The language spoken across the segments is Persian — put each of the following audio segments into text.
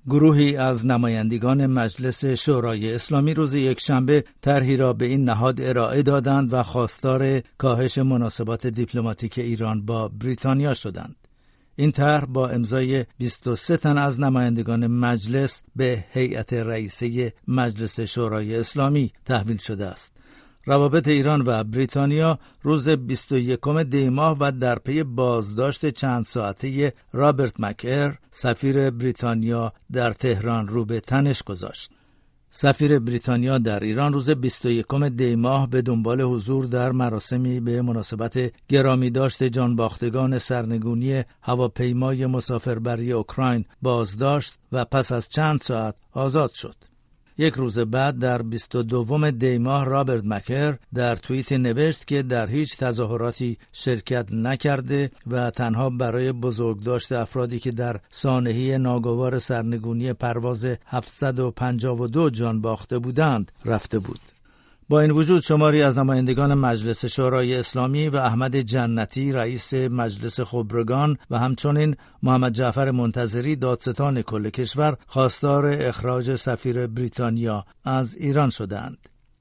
گروهی از نمایندگان مجلس شورای اسلامی روز یکشنبه طرحی را به این نهاد ارائه دادند و خواستار کاهش مناسبات دیپلماتیک ایران با بریتانیا شدند. این طرح با امضای 23 تن از نمایندگان مجلس به هیئت رئیسه مجلس شورای اسلامی تحویل شده است. روابط ایران و بریتانیا روز 21 دی ماه و در پی بازداشت چند ساعته رابرت مک‌ار سفیر بریتانیا در تهران رو به تنش گذاشت. سفیر بریتانیا در ایران روز 21 دی ماه به دنبال حضور در مراسمی به مناسبت گرامی داشت جانباختگان سرنگونی هواپیمای مسافربری اوکراین بازداشت و پس از چند ساعت آزاد شد. یک روز بعد در 22 دی ماه رابرت مک‌ار در توییت نوشت که در هیچ تظاهراتی شرکت نکرده و تنها برای بزرگداشت افرادی که در سانحه ناگوار سرنگونی پرواز 752 جان باخته بودند رفته بود. با این وجود شماری از نمایندگان مجلس شورای اسلامی و احمد جنتی رئیس مجلس خبرگان و همچنین محمد جعفر منتظری دادستان کل کشور خواستار اخراج سفیر بریتانیا از ایران شدند.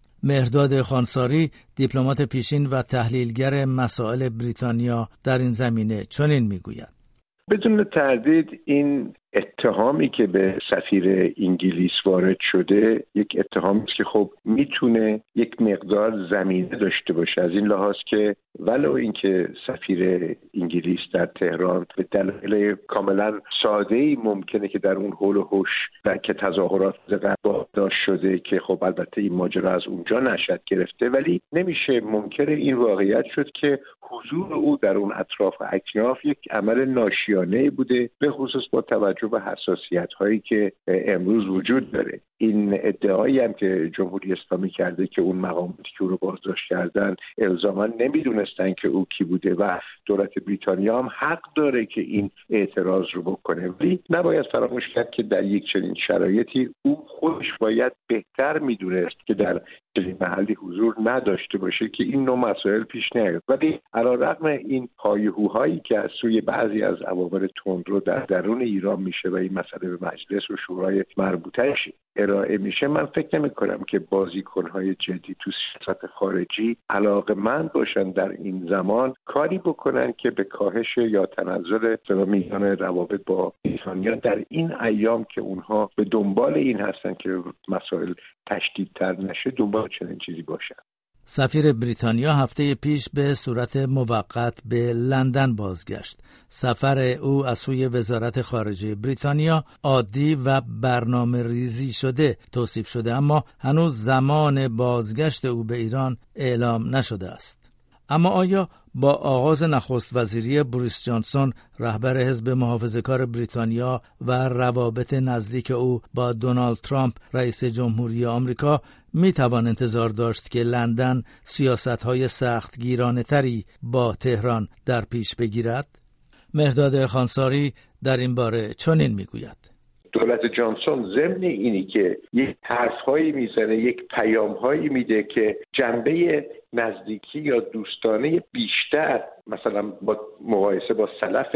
مهرداد خانساری دیپلمات پیشین و تحلیلگر مسائل بریتانیا در این زمینه چنین میگوید: بدون تردید این اتهامی که به سفیر انگلیس وارد شده یک اتهامی است که خب میتونه یک مقدار زمینه داشته باشه، از این لحاظ که ولو اینکه سفیر انگلیس در تهران به دلایل کاملا ساده‌ای ممکنه که در اون حول و حوش که تظاهرات بازداشت شده که خب البته این ماجرا از اونجا نشأت گرفته، ولی نمیشه منکر این واقعیت شد که حضور او در اون اطراف و اکناف یک عمل ناشیانه بوده، به خصوص با توجه به حساسیت‌هایی که امروز وجود داره. این ادعایی هم که جمهوری اسلامی کرده که اون مقاماتی که او رو بازداشت کردن الزاما نمیدونستن که او کی بوده و دولت بریتانیا هم حق داره که این اعتراض رو بکنه، ولی نباید فراموش کرد که در یک چنین شرایطی او خودش باید بهتر میدونست که در چنین محلی حضور نداشته باشه که این نوع مسائل پیش نیاد. ولی علیرغم این هایهوهایی که از سوی بعضی از عوامل تندرو در درون ایران میشه و این مسئله به مجلس و شورای مربوطه‌اش ارائه میشه، من فکر نمی‌کنم که بازیکن‌های جدی تو سیاست خارجی علاقه‌مند باشن در این زمان کاری بکنن که به کاهش یا تنزل میزان روابط با بریتانیا در این ایام که اونها به دنبال این هستن که مسائل تشدیدتر نشه دنبال چنین چیزی باشن. سفیر بریتانیا هفته پیش به صورت موقت به لندن بازگشت. سفر او از سوی وزارت خارجه بریتانیا عادی و برنامه ریزی شده توصیف شده، اما هنوز زمان بازگشت او به ایران اعلام نشده است. اما آیا با آغاز نخست وزیری بوریس جانسون رهبر حزب محافظه‌کار بریتانیا و روابط نزدیک او با دونالد ترامپ رئیس جمهوری آمریکا می توان انتظار داشت که لندن سیاست‌های سختگیرانه‌تری با تهران در پیش بگیرد؟ مهرداد خانساری در این باره چنین میگوید: دولت جانسون ضمن اینی که یک حرف‌هایی میزنه، یک پیام‌هایی میده که جنبه نزدیکی یا دوستانه بیشتر مثلا با مقایسه با سلف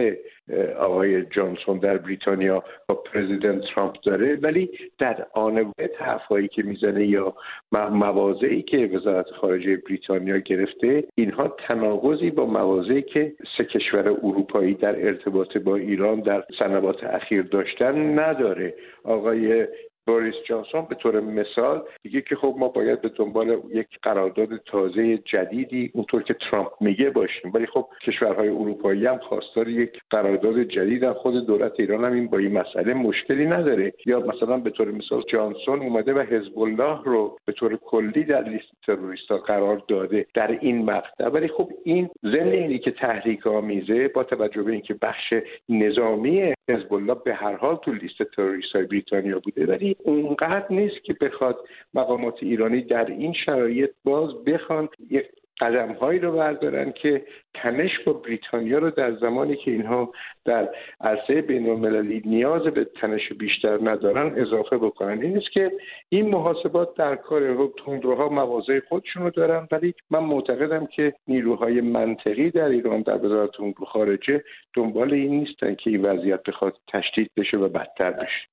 آقای جانسون در بریتانیا با پرزیدنت ترامپ داره، ولی در آن وقت حرفایی که میزنه یا مواضعی که وزارت خارجه بریتانیا گرفته اینها تناقضی با مواضعی که سه کشور اروپایی در ارتباط با ایران در سنوات اخیر داشتن نداره. آقای بوریس جانسون به طور مثال میگه که خب ما باید به دنبال یک قرارداد تازه جدیدی اونطور که ترامپ میگه باشیم، ولی خب کشورهای اروپایی هم خواستار یک قرارداد جدیدن. خود دولت ایران هم این با این مسئله مشکلی نداره. یا مثلا به طور مثال جانسون اومده و حزب الله رو به طور کلی در لیست تروریستا قرار داده در این مقطع، ولی خب این ضمن اینی که تحریک آمیزه با توجه به اینکه بخش نظامی حزب الله به هر حال تو لیست تروریستای بریتانیا بوده، ولی اونقدر نیست که بخواد مقامات ایرانی در این شرایط باز بخوان یک قدم‌هایی رو بردارن که تنش با بریتانیا رو در زمانی که اینها در عرصه بین‌المللی نیاز به تنش بیشتر ندارن اضافه بکنن. این است که این محاسبات در کار تندروها مواضع خودشون رو دارن، ولی من معتقدم که نیروهای منطقی در ایران در وزارت امور خارجه دنبال این نیستن که این وضعیت بخواد تشدید بشه و بدتر بشه.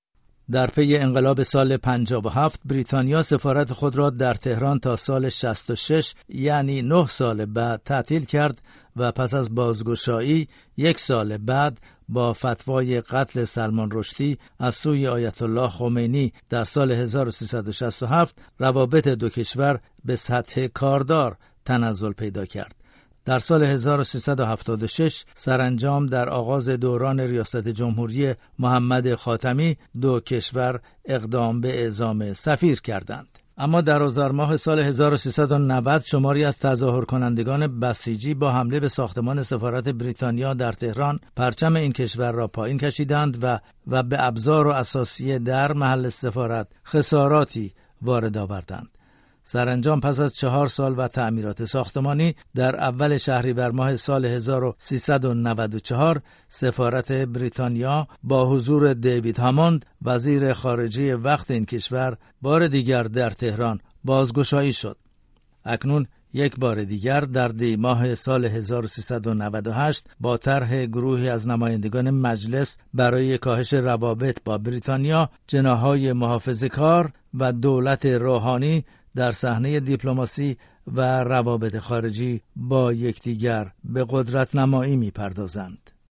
در پی انقلاب سال 57 بریتانیا سفارت خود را در تهران تا سال 66 یعنی 9 سال بعد تعطیل کرد و پس از بازگشایی 1 سال بعد با فتوای قتل سلمان رشدی از سوی آیت الله خمینی در سال 1367 روابط دو کشور به سطح کاردار تنزل پیدا کرد. در سال 1376 سرانجام در آغاز دوران ریاست جمهوری محمد خاتمی دو کشور اقدام به اعزام سفیر کردند. اما در آذر ماه سال 1390 شماری از تظاهر کنندگان بسیجی با حمله به ساختمان سفارت بریتانیا در تهران پرچم این کشور را پایین کشیدند و به ابزار و اساسیه در محل سفارت خساراتی وارد آوردند. سرانجام پس از 4 سال و تعمیرات ساختمانی در اول شهریور ماه سال 1394 سفارت بریتانیا با حضور دیوید هاموند وزیر خارجه وقت این کشور بار دیگر در تهران بازگشایی شد. اکنون یک بار دیگر در دی ماه سال 1398 با طرح گروهی از نمایندگان مجلس برای کاهش روابط با بریتانیا، جناح‌های محافظه‌کار و دولت روحانی در صحنه دیپلماسی و روابط خارجی با یکدیگر به قدرت نمایی می‌پردازند.